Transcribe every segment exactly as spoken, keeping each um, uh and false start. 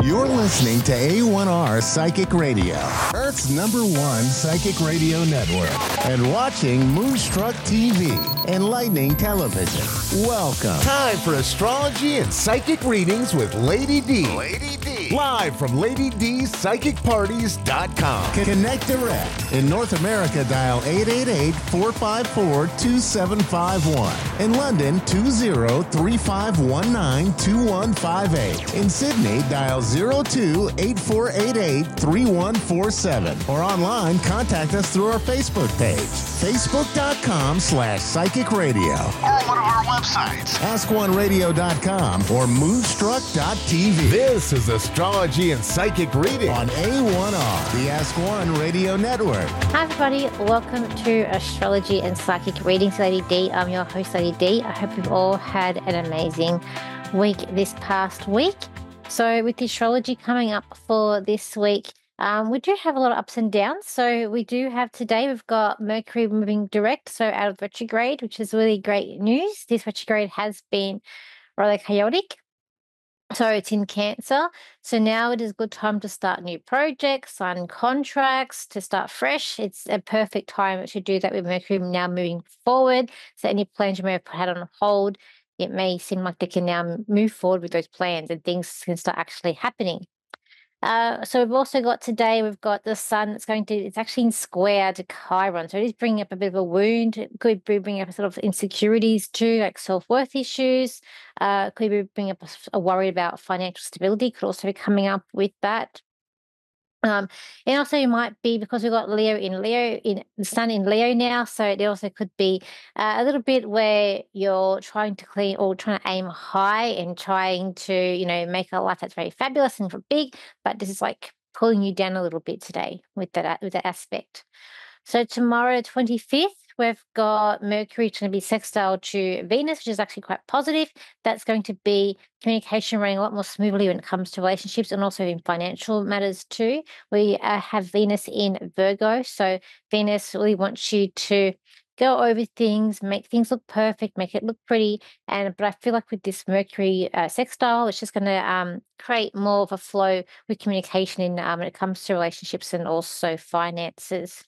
You're listening to A one R Psychic Radio, Earth's number one psychic radio network, and watching Moonstruck T V, enlightening television. Welcome. Time for astrology and psychic readings with Lady D. Lady D. Live from Lady D's Psychic Parties dot com. Connect direct. In North America, dial eight eight eight, four five four, two seven five one. In London, two zero three five one nine, two one five eight. In Sydney, dial zero two, eight four eight eight, three one four seven. Or online, contact us through our Facebook page, facebook.com slash psychic radio. Or one of our websites, ask one radio dot com or moonstruck dot t v. This is Astrology and Psychic Reading on A one R, the Ask One Radio Network. Hi everybody, welcome to Astrology and Psychic Readings, Lady D. I'm your host, Lady D. I hope you've all had an amazing week this past week. So with the astrology coming up for this week, um, we do have a lot of ups and downs. So we do have today, we've got Mercury moving direct, so out of retrograde, which is really great news. This retrograde has been rather chaotic. So it's in Cancer. So now it is a good time to start new projects, sign contracts, to start fresh. It's a perfect time to do that with Mercury now moving forward. So any plans you may have had on hold, it may seem like they can now move forward with those plans and things can start actually happening. Uh, so we've also got today, we've got the sun that's going to, it's actually in square to Chiron. So it is bringing up a bit of a wound. It could be bringing up sort of insecurities too, like self-worth issues. Uh, could be bringing up a, a worry about financial stability, could also be coming up with that. Um, and also you might be, because we've got Leo in Leo, in the sun in Leo now, so it also could be uh, a little bit where you're trying to clean or trying to aim high and trying to, you know, make a life that's very fabulous and big, but this is like pulling you down a little bit today with that, with that aspect. So tomorrow, twenty-fifth, we've got Mercury going to be sextile to Venus, which is actually quite positive. That's going to be communication running a lot more smoothly when it comes to relationships and also in financial matters too. We uh, have Venus in Virgo, so Venus really wants you to go over things, make things look perfect, make it look pretty. And but I feel like with this Mercury uh, sextile, it's just going to um, create more of a flow with communication in um, when it comes to relationships and also finances.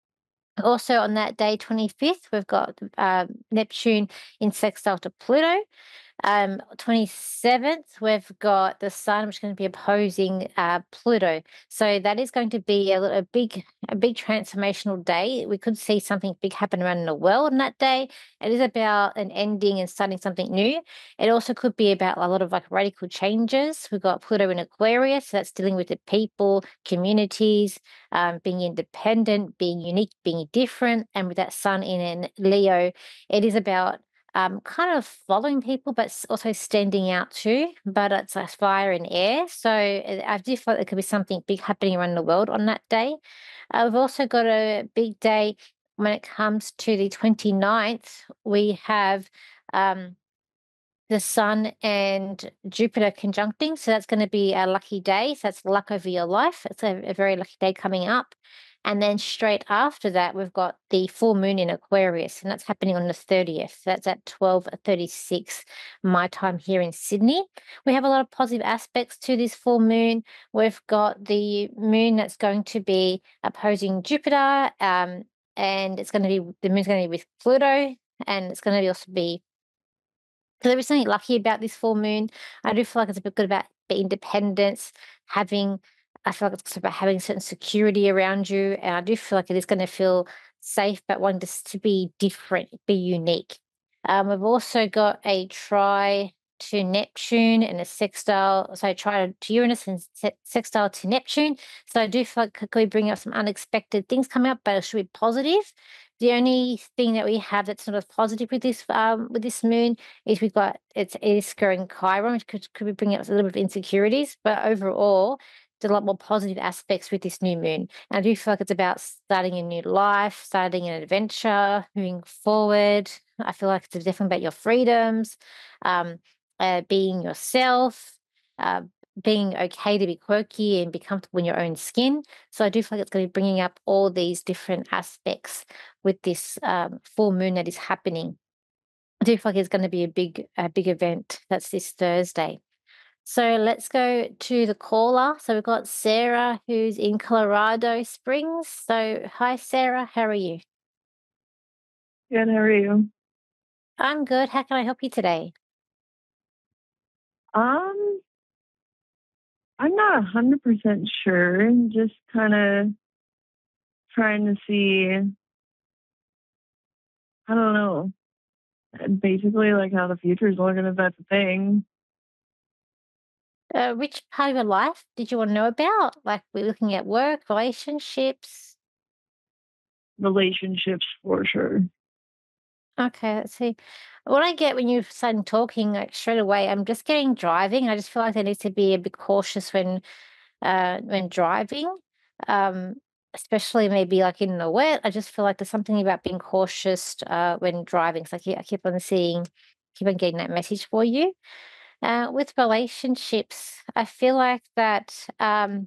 Also on that day, twenty-fifth, we've got uh, Neptune in sextile to Pluto. Um, twenty-seventh, we've got the Sun, which is going to be opposing uh, Pluto. So that is going to be a, a big, a big transformational day. We could see something big happen around in the world on that day. It is about an ending and starting something new. It also could be about a lot of like radical changes. We've got Pluto in Aquarius, so that's dealing with the people, communities, um, being independent, being unique, being different. And with that Sun in Leo, it is about Um, kind of following people, but also standing out too. But it's like fire and air. So I do feel like there could be something big happening around the world on that day. Uh, we've also got a big day when it comes to the twenty-ninth. We have um, the Sun and Jupiter conjuncting. So that's going to be a lucky day. So that's luck over your life. It's a, a very lucky day coming up. And then straight after that, we've got the full moon in Aquarius, and that's happening on the thirtieth. That's at twelve thirty-six my time here in Sydney. We have a lot of positive aspects to this full moon. We've got the moon that's going to be opposing Jupiter, um, and it's going to be, the moon's going to be with Pluto, and it's going to also be, so there is something lucky about this full moon. I do feel like it's a bit good about the independence, having, I feel like it's about having certain security around you. And I do feel like it is going to feel safe, but wanting this to be different, be unique. Um, we've also got a try to Neptune and a sextile, so try to Uranus and sextile to Neptune. So I do feel like it could bring up some unexpected things coming up, but it should be positive. The only thing that we have that's not as positive with this um, with this moon is we've got it's it is squaring Chiron, which could, could be bringing up a little bit of insecurities. But overall, there's a lot more positive aspects with this new moon. And I do feel like it's about starting a new life, starting an adventure, moving forward. I feel like it's definitely about your freedoms, um, uh, being yourself, uh, being okay to be quirky and be comfortable in your own skin. So I do feel like it's going to be bringing up all these different aspects with this um, full moon that is happening. I do feel like it's going to be a big, a big event. That's this Thursday. So let's go to the caller. So we've got Sarah who's in Colorado Springs. So hi, Sarah. How are you? Good, how are you? I'm good. How can I help you today? Um, I'm not a hundred percent sure. Just kind of trying to see. I don't know. Basically, like how the future is looking, if that's a thing. Uh, which part of your life did you want to know about? Like we're looking at work, relationships. Relationships for sure. Okay, let's see. What I get when you start talking, like straight away, I'm just getting driving. I just feel like I need to be a bit cautious when uh when driving. Um, especially maybe like in the wet. I just feel like there's something about being cautious uh when driving. So I keep, I keep on seeing, keep on getting that message for you. Uh, with relationships, I feel like that um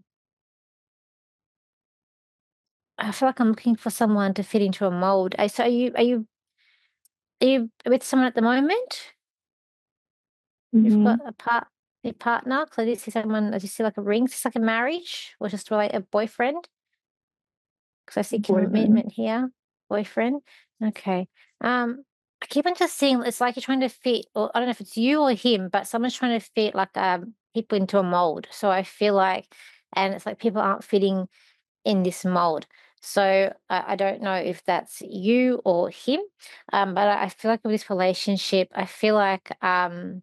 I feel like I'm looking for someone to fit into a mold. I so are you are you are you with someone at the moment? You've Mm-hmm. got a part a partner. So this is someone. I just see like a ring. Is this like a marriage or just like a boyfriend? Because I see Boyfriend. commitment here. Boyfriend. Okay. Um, I keep on just seeing it's like you're trying to fit, or I don't know if it's you or him, but someone's trying to fit like um people into a mold. So I feel like, and it's like people aren't fitting in this mold. So I, I don't know if that's you or him. Um, but I, I feel like with this relationship, I feel like um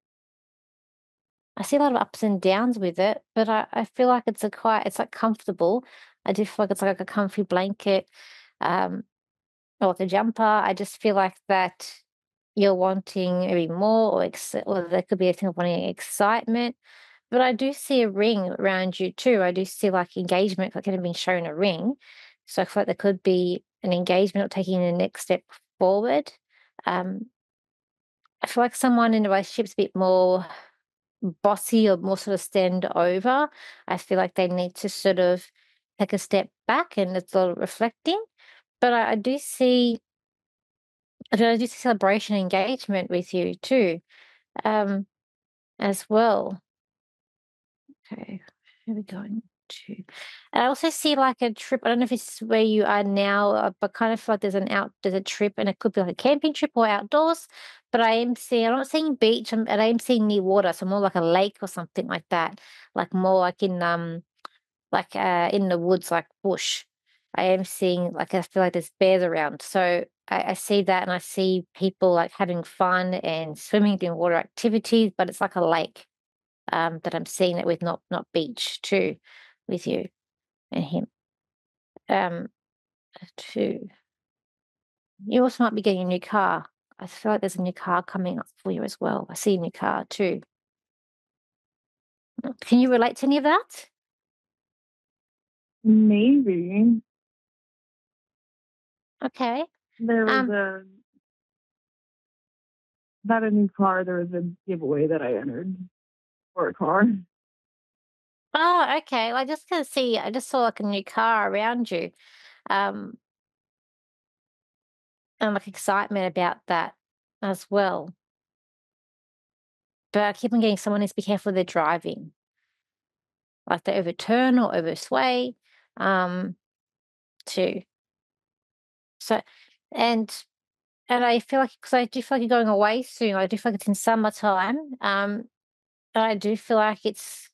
I see a lot of ups and downs with it, but I, I feel like it's a quite it's like comfortable. I do feel like it's like a comfy blanket, um, or like a jumper. I just feel like that you're wanting maybe more or ex or there could be a thing of wanting excitement. But I do see a ring around you too. I do see like engagement, like kind of being shown a ring. So I feel like there could be an engagement or taking the next step forward. Um, I feel like someone in a relationship's a bit more bossy or more sort of stand over. I feel like they need to sort of take a step back and it's a lot of reflecting. But I, I do see I do I do see celebration and engagement with you too, um, as well. Okay, where are we going to? And I also see like a trip. I don't know if it's where you are now, uh, but kind of feel like there's an out, there's a trip, and it could be like a camping trip or outdoors. But I am seeing, I'm not seeing beach, I'm, and I am seeing near water, so more like a lake or something like that, like more like in um, like uh, in the woods, like bush. I am seeing like I feel like there's bears around, so I, I see that, and I see people like having fun and swimming, doing water activities, but it's like a lake um, that I'm seeing it with, not not beach too, with you and him. Um, too. You also might be getting a new car. I feel like there's a new car coming up for you as well. I see a new car too. Can you relate to any of that? Maybe Okay. there was Um. a not a new car. There was a giveaway that I entered for a car. Oh, okay. Well, I just can see. I just saw like a new car around you. Um, and like excitement about that as well. But I keep on getting someone needs to be careful with their driving, like they overturn or oversway. Um, too. So, and and I feel like because I do feel like you're going away soon. I do feel like it's in summertime. Um, and I do feel like it's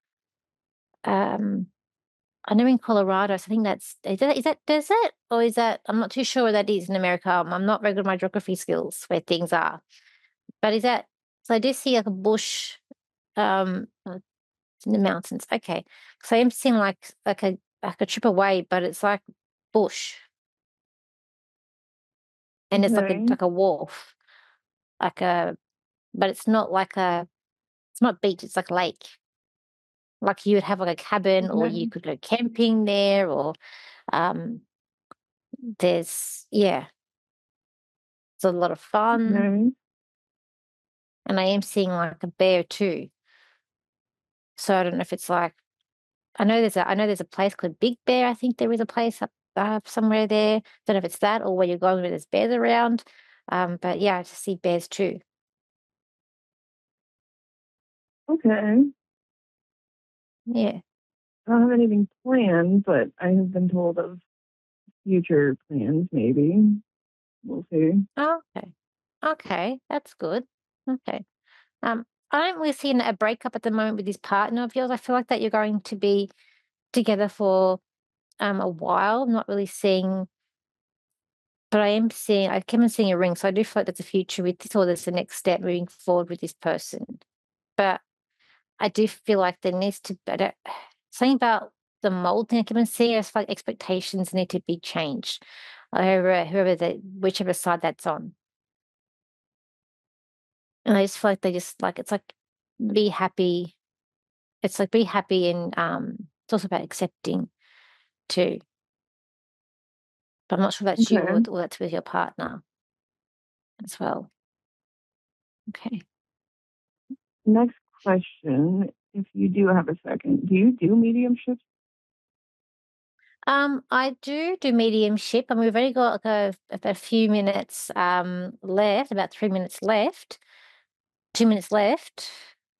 um. I know in Colorado, so I think that's is that is that desert or is that I'm not too sure where that is in America. Um, I'm not very good at my geography skills where things are. But is that so? I do see like a bush, um, uh, it's in the mountains. Okay, so I am seeing like like a like a trip away, but it's like bush, and it's like a Okay. like a wharf, like a, but it's not like a, it's not beach. It's like lake. Like you would have like a cabin, or you Okay. could go camping there, or um, there's yeah, it's a lot of fun, Okay. and I am seeing like a bear too. So I don't know if it's like I know there's a I know there's a place called Big Bear. I think there is a place up uh, somewhere there. Don't know if it's that or where you're going where there's bears around. Um, but yeah, I just see bears too. Okay. Yeah. I don't have anything planned, but I have been told of future plans, maybe. We'll see. Oh, okay. Okay, that's good. Okay. Um, I don't really see a breakup at the moment with this partner of yours. I feel like that you're going to be together for um a while. I'm not really seeing, but I am seeing. I keep on seeing a ring, so I do feel like there's a future with this, or there's the next step moving forward with this person. But I do feel like there needs to be I don't- something about the mold thing I keep on seeing. I just feel like expectations need to be changed. Whoever, whoever the whichever side that's on. And I just feel like they just like it's like be happy. It's like be happy and um it's also about accepting too. But I'm not sure that's you or, Okay. or that's with your partner as well. Okay. Next question. If you do have a second, do you do mediumship? Um, I do do mediumship, and we've only got like a, about a few minutes um left, about three minutes left, two minutes left.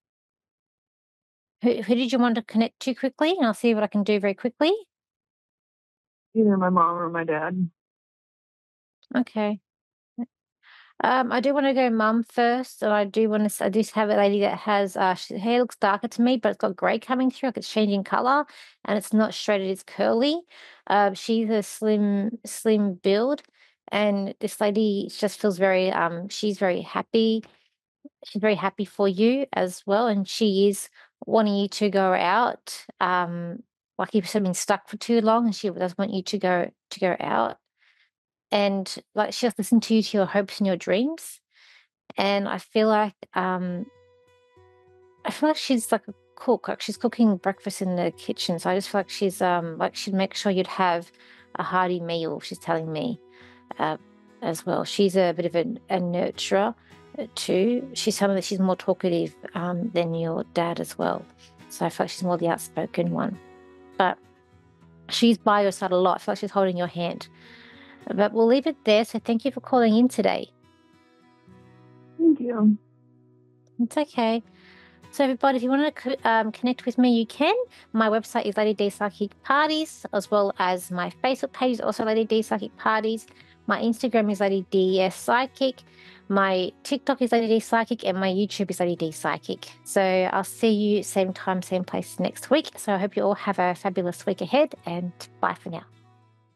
Who who did you want to connect to quickly? And I'll see what I can do very quickly. Either my mom or my dad. Okay. Um, I do want to go mum first, and I do want to. I do have a lady that has uh, she, her hair looks darker to me, but it's got grey coming through, like it's changing color, and it's not straighted; it's curly. Um, she's a slim, slim build, and this lady just feels very. Um, she's very happy. She's very happy for you as well, and she is wanting you to go out. Um, like you've been stuck for too long, and she does want you to go to go out, and like she just listen to you to your hopes and your dreams. And I feel like um I feel like she's like a cook, like she's cooking breakfast in the kitchen. So I just feel like she's um like she'd make sure you'd have a hearty meal, she's telling me, uh, as well. She's a bit of a, a nurturer uh, too. She's someone that she's more talkative um than your dad as well. So I feel like she's more the outspoken one. But she's by your side a lot. I feel like she's holding your hand. But we'll leave it there. So thank you for calling in today. Thank you. It's okay. So, everybody, if you want to um, connect with me, you can. My website is Lady D Psychic Parties, as well as my Facebook page is also Lady D Psychic Parties. My Instagram is Lady D S Psychic. My TikTok is Lady D Psychic, and my YouTube is Lady D Psychic. So, I'll see you same time, same place next week. So, I hope you all have a fabulous week ahead, and bye for now.